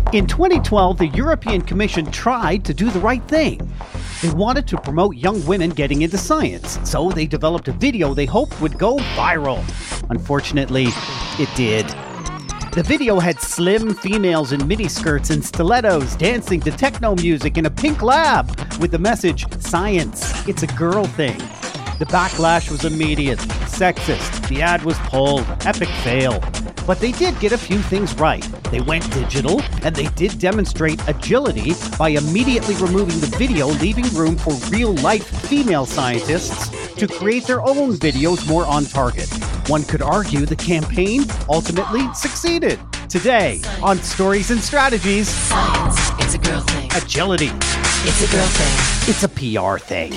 In 2012, the European Commission tried to do the right thing. They wanted to promote young women getting into science, so they developed a video they hoped would go viral. Unfortunately, it did. The video had slim females in miniskirts and stilettos dancing to techno music in a pink lab with the message, "Science, it's a girl thing." The backlash was immediate. Sexist. The ad was pulled. Epic fail. But they did get a few things right. They went digital, and they did demonstrate agility by immediately removing the video, leaving room for real-life female scientists to create their own videos more on target. One could argue the campaign ultimately succeeded. Today, on Stories and Strategies, Science, it's a girl thing. agility, It's a girl thing. it's a PR thing.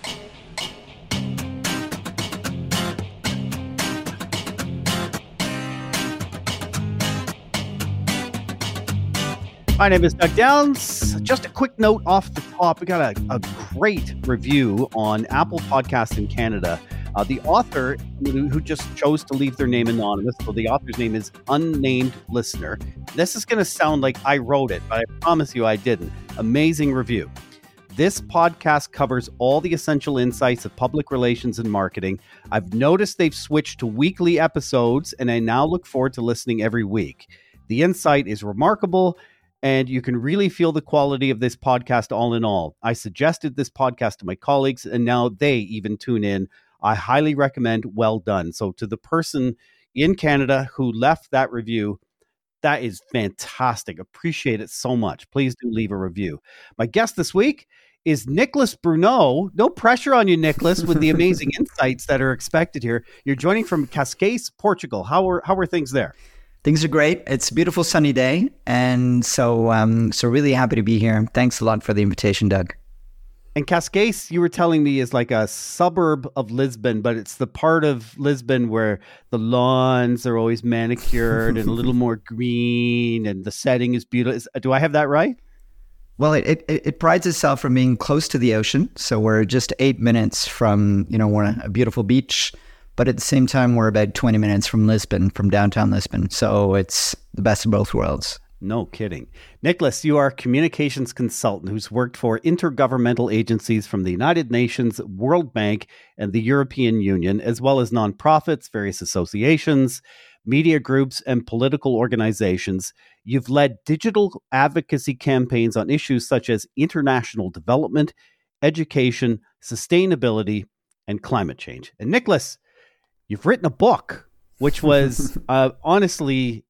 My name is Doug Downs. Just a quick note off the top. We got a great review on Apple Podcasts in Canada. The author, who just chose to leave their name anonymous, so the author's name is Unnamed Listener. This is going to sound like I wrote it, but I promise you I didn't. Amazing review. This podcast covers all the essential insights of public relations and marketing. I've noticed they've switched to weekly episodes, and I now look forward to listening every week. The insight is remarkable, and you can really feel the quality of this podcast all in all. I suggested this podcast to my colleagues, and now they even tune in. I highly recommend. Well done. So to the person in Canada who left that review, that is fantastic. Appreciate it so much. Please do leave a review. My guest this week is Nicholas Bruneau. No pressure on you, Nicholas, with the amazing insights that are expected here. You're joining from Cascais, Portugal. How are things there? Things are great. It's a beautiful sunny day. And so really happy to be here. Thanks a lot for the invitation, Doug. And Cascais, you were telling me, is like a suburb of Lisbon, but it's the part of Lisbon where the lawns are always manicured and a little more green and the setting is beautiful. Do I have that right? Well, it prides itself from being close to the ocean. So we're just 8 minutes from, we're on a beautiful beach. But at the same time, we're about 20 minutes from Lisbon, from downtown Lisbon. So it's the best of both worlds. No kidding. Nicholas, you are a communications consultant who's worked for intergovernmental agencies from the United Nations, World Bank, and the European Union, as well as nonprofits, various associations, media groups, and political organizations. You've led digital advocacy campaigns on issues such as international development, education, sustainability, and climate change. And Nicholas, you've written a book, which was honestly,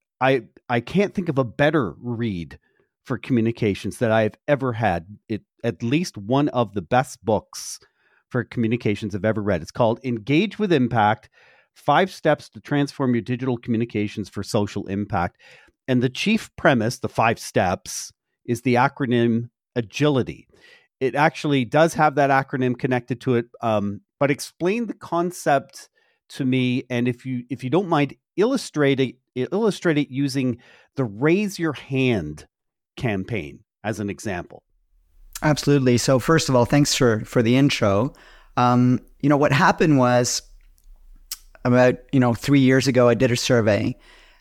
I can't think of a better read for communications that I've ever had. It at least one of the best books for communications I've ever read. It's called Engage with Impact: 5 Steps to Transform Your Digital Communications for Social Impact. And the chief premise, the 5 steps, is the acronym agility. It actually does have that acronym connected to it, but explain the concept to me, and if you don't mind, illustrate it using the Raise Your Hand campaign as an example. Absolutely. So first of all, thanks for the intro. What happened was about 3 years ago, I did a survey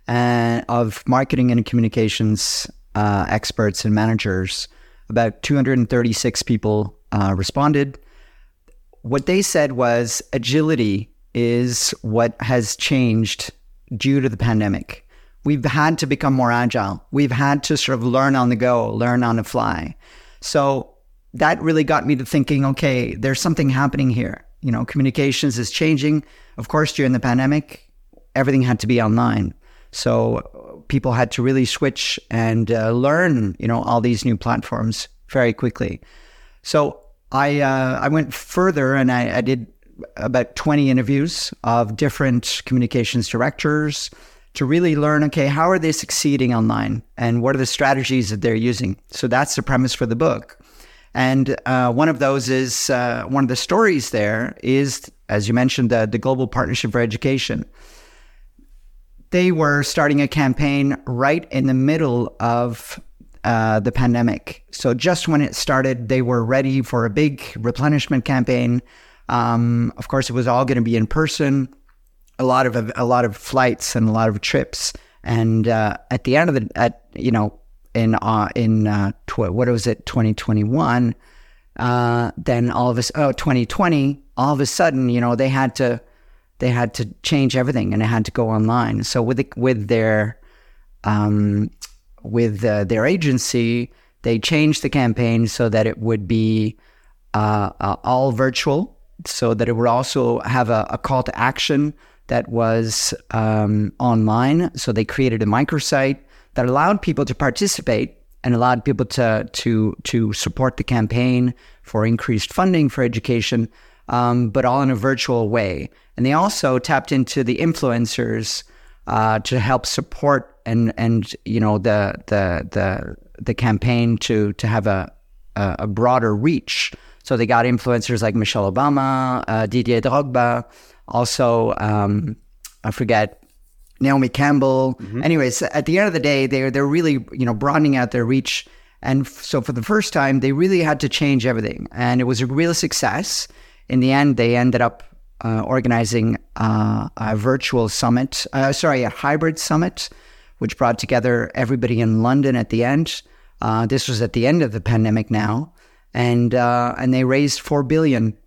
of marketing and communications experts and managers. About 236 people responded. What they said was agility is what has changed due to the pandemic. We've had to become more agile. We've had to sort of learn on the go, learn on the fly. So that really got me to thinking, okay, there's something happening here. Communications is changing. Of course, during the pandemic, everything had to be online. So people had to really switch and learn, all these new platforms very quickly. So I went further and I did about 20 interviews of different communications directors to really learn, okay, how are they succeeding online and what are the strategies that they're using? So that's the premise for the book. And one of those is, one of the stories there is, as you mentioned, the Global Partnership for Education. They were starting a campaign right in the middle of the pandemic. So just when it started, they were ready for a big replenishment campaign. Of course, it was all going to be in person, a lot of flights and a lot of trips. And at the end of what was it, 2021. Then 2020, all of a sudden, they had to change everything, and it had to go online. So with their agency, they changed the campaign so that it would be all virtual, so that it would also have a call to action that was online. So they created a microsite that allowed people to participate and allowed people to support the campaign for increased funding for education, but all in a virtual way. And they also tapped into the influencers to help support and the campaign to have a broader reach. So they got influencers like Michelle Obama, Didier Drogba, also I forget, Naomi Campbell. Mm-hmm. Anyways, at the end of the day, they're really broadening out their reach, and so for the first time, they really had to change everything, and it was a real success. In the end, they ended up organizing a virtual summit, a hybrid summit, which brought together everybody in London at the end. This was at the end of the pandemic now, and they raised $4 billion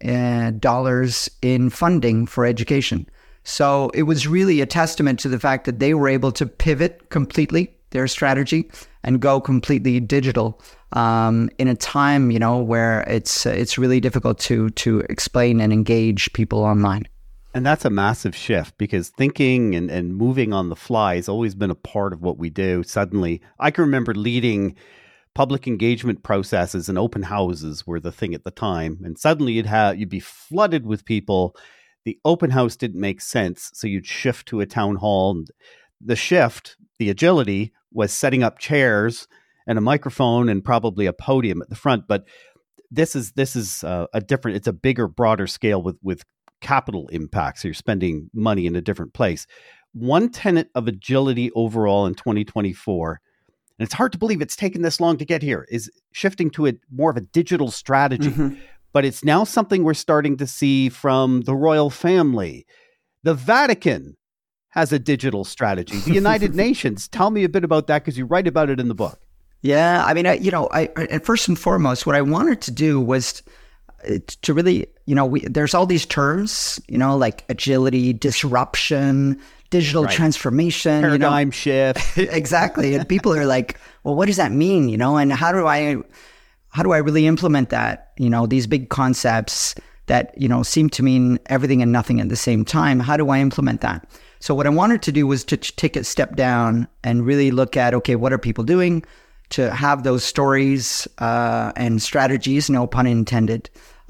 in funding for education. So it was really a testament to the fact that they were able to pivot completely their strategy and go completely digital in a time, where it's really difficult to explain and engage people online. And that's a massive shift, because thinking and moving on the fly has always been a part of what we do. Suddenly, I can remember leading public engagement processes, and open houses were the thing at the time. And suddenly you'd be flooded with people. The open house didn't make sense, so you'd shift to a town hall. The shift, the agility, was setting up chairs and a microphone and probably a podium at the front. But this is a different. It's a bigger, broader scale with capital impact. So you're spending money in a different place. One tenet of agility overall in 2024, and it's hard to believe it's taken this long to get here, is shifting to more of a digital strategy. Mm-hmm. But it's now something we're starting to see from the royal family. The Vatican has a digital strategy. The United Nations. Tell me a bit about that, because you write about it in the book. Yeah, I mean, and first and foremost, what I wanted to do was to really, there's all these terms, like agility, disruption, digital transformation, paradigm shift. Exactly. And people are like, well, what does that mean? And how do I really implement that? These big concepts that, seem to mean everything and nothing at the same time. How do I implement that? So what I wanted to do was to take a step down and really look at, okay, what are people doing to have those stories and strategies, no pun intended,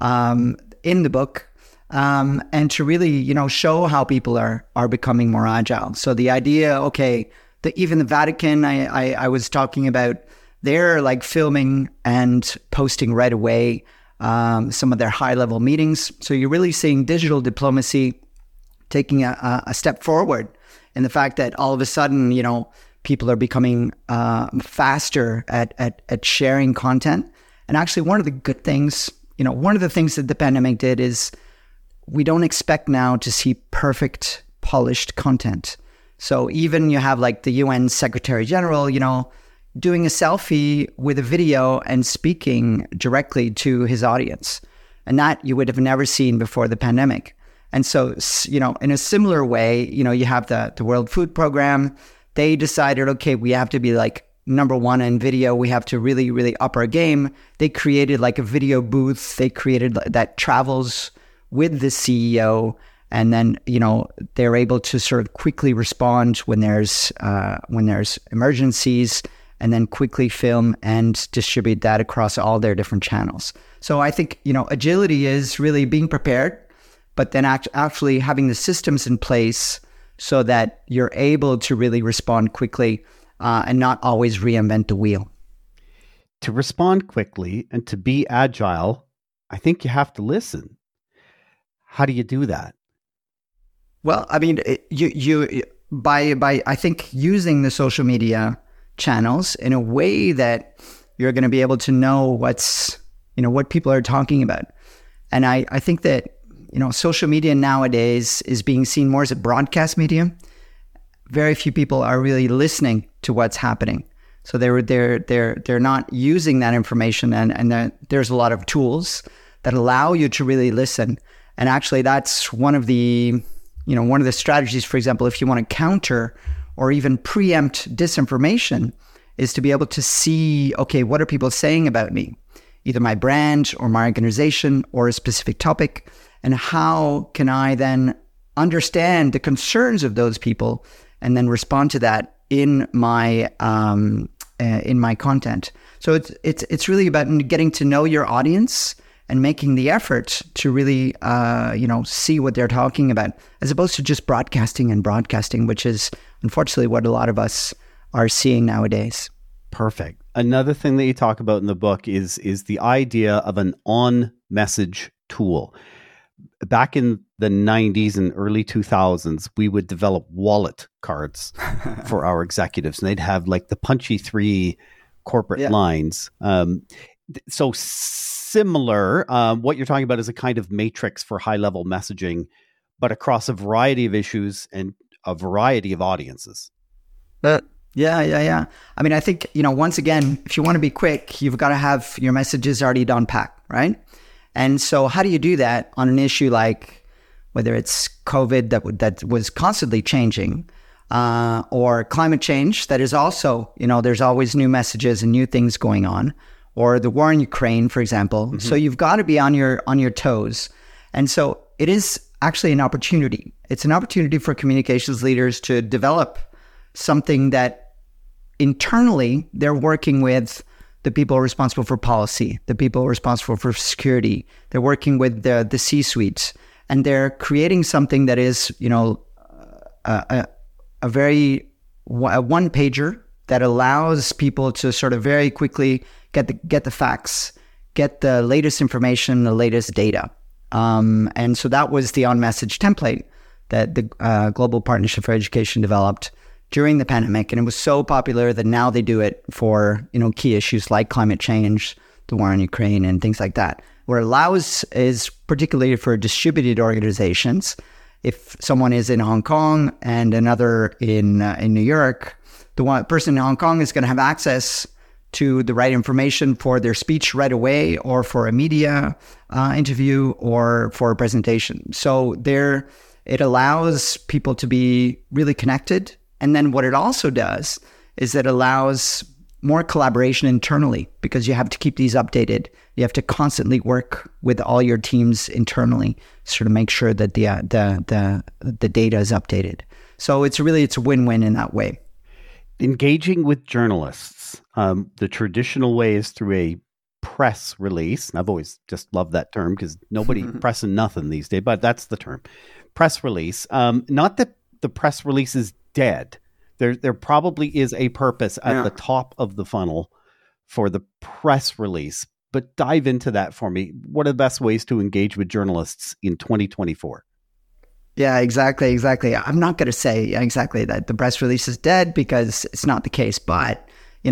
in the book, and to really, show how people are becoming more agile. So the idea, okay, even the Vatican, I was talking about, they're like filming and posting right away some of their high-level meetings. So you're really seeing digital diplomacy taking a step forward in the fact that all of a sudden, people are becoming faster at sharing content. And actually, one of the good things, one of the things that the pandemic did is we don't expect now to see perfect, polished content. So even you have like the UN Secretary General, doing a selfie with a video and speaking directly to his audience. And that you would have never seen before the pandemic. And so, in a similar way, you have the World Food Program. They decided, okay, we have to be like number one in video. We have to really, really up our game. They created like a video booth. They created that travels with the CEO. And then, they're able to sort of quickly respond when there's emergencies, and then quickly film and distribute that across all their different channels. So I think, agility is really being prepared, but then actually having the systems in place so that you're able to really respond quickly and not always reinvent the wheel. To respond quickly and to be agile, I think you have to listen. How do you do that? Well, I mean, by I think using the social media channels in a way that you're going to be able to know what people are talking about. And I think that, social media nowadays is being seen more as a broadcast medium. Very few people are really listening to what's happening. So they're not using that information, and there's a lot of tools that allow you to really listen. And actually, that's one of the strategies. For example, if you want to counter or even preempt disinformation, is to be able to see, okay, what are people saying about me, either my brand or my organization or a specific topic, and how can I then understand the concerns of those people and then respond to that in my content. So it's really about getting to know your audience and making the effort to really see what they're talking about, as opposed to just broadcasting, which is unfortunately what a lot of us are seeing nowadays. Perfect. Another thing that you talk about in the book is the idea of an on-message tool. Back in the 90s and early 2000s, we would develop wallet cards for our executives, and they'd have like the punchy 3 corporate lines. So similar, what you're talking about is a kind of matrix for high-level messaging, but across a variety of issues and a variety of audiences. Yeah. I mean, I think, once again, if you want to be quick, you've got to have your messages already down pat, right? And so how do you do that on an issue like whether it's COVID that was constantly changing, or climate change that is also, there's always new messages and new things going on, or the war in Ukraine, for example. Mm-hmm. So you've got to be on your toes. And so it is actually an opportunity. It's an opportunity for communications leaders to develop something that internally they're working with the people responsible for policy, the people responsible for security. They're working with the C-suite, and they're creating something that is, a one-pager that allows people to sort of very quickly get the facts, get the latest information, the latest data. And so that was the on-message template that the Global Partnership for Education developed during the pandemic. And it was so popular that now they do it for, key issues like climate change, the war in Ukraine, and things like that. Where it allows is particularly for distributed organizations. If someone is in Hong Kong and another in New York, the one person in Hong Kong is going to have access to the right information for their speech right away, or for a media interview, or for a presentation. So it allows people to be really connected. And then what it also does is it allows more collaboration internally, because you have to keep these updated. You have to constantly work with all your teams internally, sort of make sure that the data is updated. So it's a win-win in that way. Engaging with journalists, the traditional way is through a press release. And I've always just loved that term, because nobody pressing nothing these days, but that's the term. Press release. Not that the press release is dead. There probably is a purpose at the top of the funnel for the press release, but dive into that for me. What are the best ways to engage with journalists in 2024? Yeah, exactly. I'm not going to say exactly that the press release is dead, because it's not the case. But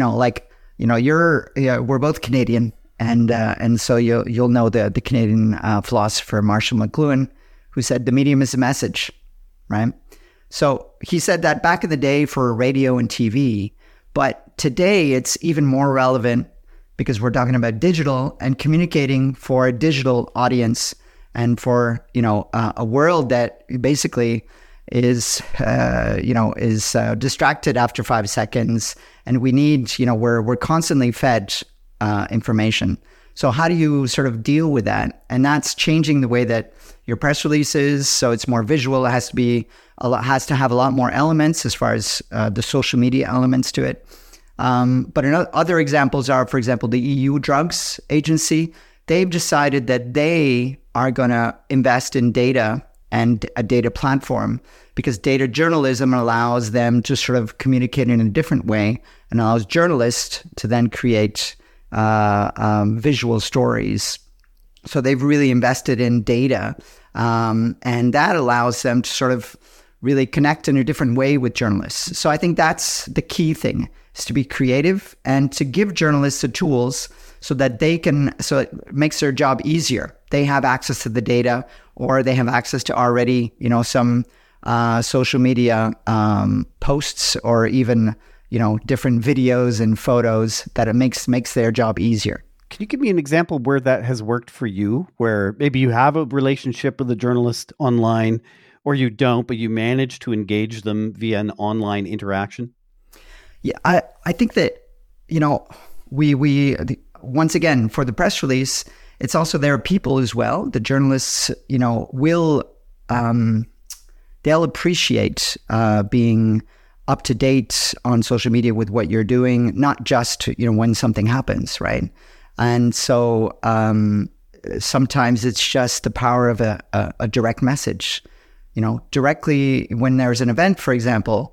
we're both Canadian, and so you'll know the Canadian philosopher Marshall McLuhan, who said the medium is the message, right? So he said that back in the day for radio and TV, but today it's even more relevant, because we're talking about digital and communicating for a digital audience, and for, a world that basically is distracted after 5 seconds. And we need, we're constantly fed information. So how do you sort of deal with that? And that's changing the way that your press release is. So it's more visual. It has to have a lot more elements as far as the social media elements to it. But other examples are, for example, the EU Drugs Agency. They've decided that they are going to invest in data and a data platform, because data journalism allows them to sort of communicate in a different way, and allows journalists to then create visual stories. So they've really invested in data, and that allows them to sort of really connect in a different way with journalists. So I think that's the key thing, is to be creative and to give journalists the tools so that so it makes their job easier. They have access to the data, or they have access to already, some social media posts, or even, different videos and photos, that it makes their job easier. Can you give me an example where that has worked for you, where maybe you have a relationship with a journalist online or you don't, but you manage to engage them via an online interaction? Yeah, I think that, once again, for the press release, it's also there are people as well. The journalists, will, they'll appreciate being up to date on social media with what you're doing, not just, when something happens, right? And so sometimes it's just the power of a direct message. Directly when there's an event, for example,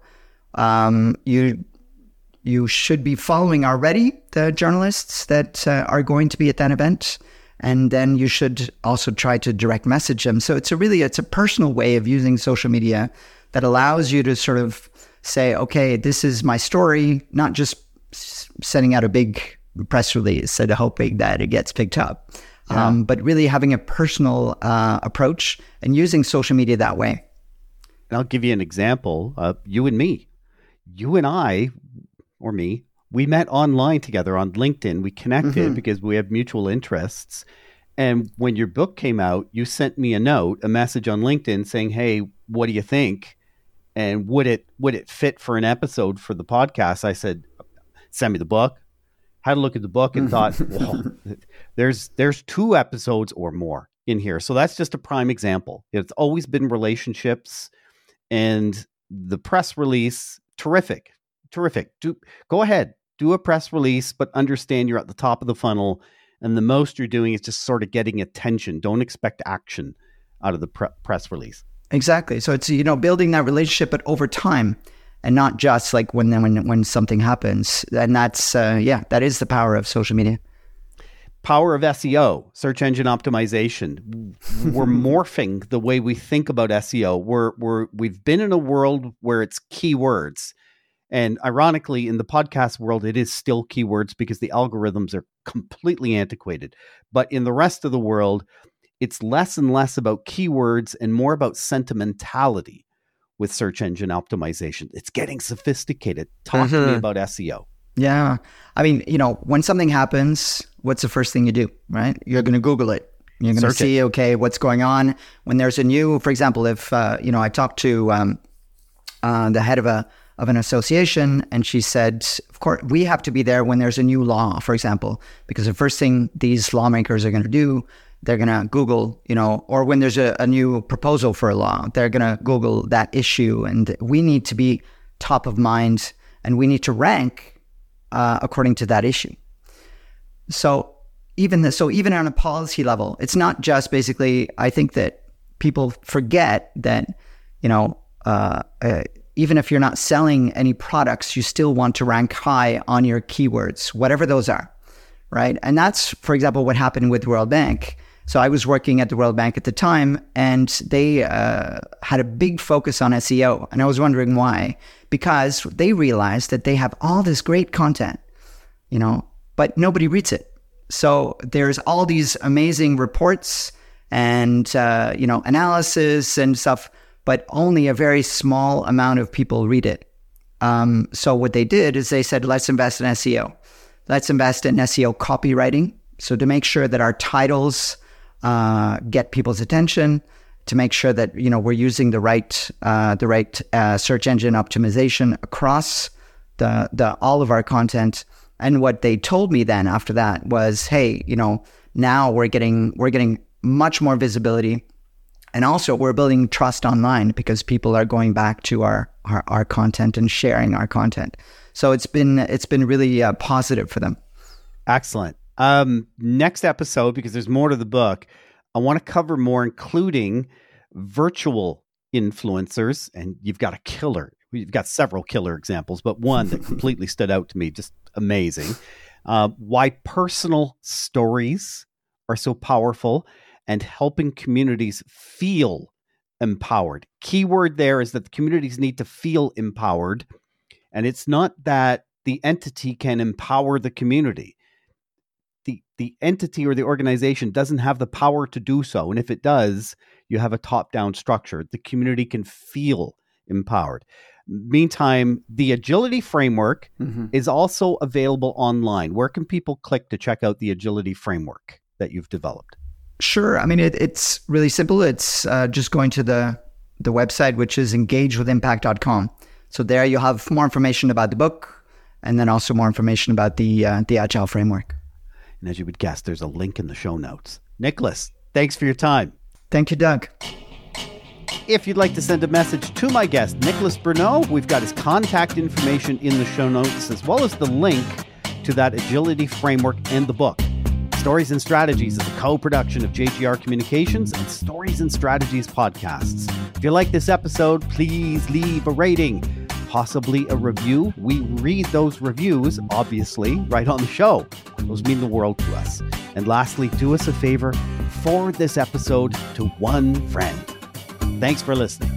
you should be following already the journalists that are going to be at that event. And then you should also try to direct message them. So it's a personal way of using social media that allows you to sort of say, okay, this is my story, not just sending out a big press release and hoping that it gets picked up, but really having a personal approach and using social media that way. And I'll give you an example. You and me, you and I, or me, we met online together on LinkedIn. We connected because we have mutual interests. And when your book came out, you sent me a message on LinkedIn saying, hey, what do you think? And would it fit for an episode for the podcast? I said, send me the book. Had a look at the book and thought, well, there's 2 episodes or more in here. So that's just a prime example. It's always been relationships, and the press release, terrific. Go ahead, do a press release, but understand you're at the top of the funnel, and the most you're doing is just sort of getting attention. Don't expect action out of the press release. Exactly. So it's, building that relationship, but over time, and not just like when something happens. And that's, that is the power of social media. Power of SEO, search engine optimization. We're morphing the way we think about SEO. We've been in a world where it's keywords. And ironically, in the podcast world, it is still keywords because the algorithms are completely antiquated. But in the rest of the world, it's less and less about keywords and more about sentimentality with search engine optimization. It's getting sophisticated. Talk to me about SEO. Yeah. I mean, when something happens, what's the first thing you do, right? You're going to Google it. You're going to see, okay, what's going on. When there's a new, for example, if, I talked to the head of an association, and she said, of course, we have to be there when there's a new law, for example, because the first thing these lawmakers are going to do, they're going to Google, or when there's a new proposal for a law, they're going to Google that issue. And we need to be top of mind, and we need to rank according to that issue. So even on a policy level, it's not just basically, I think that people forget that, even if you're not selling any products, you still want to rank high on your keywords, whatever those are, right? And that's, for example, what happened with the World Bank. So I was working at the World Bank at the time, and they had a big focus on SEO. And I was wondering why. Because they realized that they have all this great content, but nobody reads it. So there's all these amazing reports and, analysis and stuff, but only a very small amount of people read it. So what they did is they said, let's invest in SEO. Let's invest in SEO copywriting. So to make sure that our titles get people's attention, to make sure that we're using the right search engine optimization across the all of our content. And what they told me then after that was, hey, now we're getting much more visibility, and also we're building trust online because people are going back to our content and sharing our content. So it's been really positive for them. Excellent. Next episode, because there's more to the book, I want to cover more, including virtual influencers. And you've got several killer examples, but one that completely stood out to me, just amazing. Why personal stories are so powerful and helping communities feel empowered. Keyword there is that the communities need to feel empowered. And it's not that the entity can empower the community. The entity or the organization doesn't have the power to do so. And if it does, you have a top-down structure. The community can feel empowered. Meantime, the Agility Framework is also available online. Where can people click to check out the Agility Framework that you've developed? Sure. I mean, it's really simple. It's just going to the website, which is engagewithimpact.com. So there you'll have more information about the book and then also more information about the Agile Framework. And as you would guess, there's a link in the show notes. Nicholas, thanks for your time. Thank you, Doug. If you'd like to send a message to my guest, Nicholas Bruneau, we've got his contact information in the show notes, as well as the link to that Agility Framework and the book. Stories and Strategies is a co-production of JGR Communications and Stories and Strategies podcasts. If you like this episode, please leave a rating, possibly a review. We read those reviews, obviously, right on the show. Those mean the world to us. And lastly, do us a favor, forward this episode to one friend. Thanks for listening.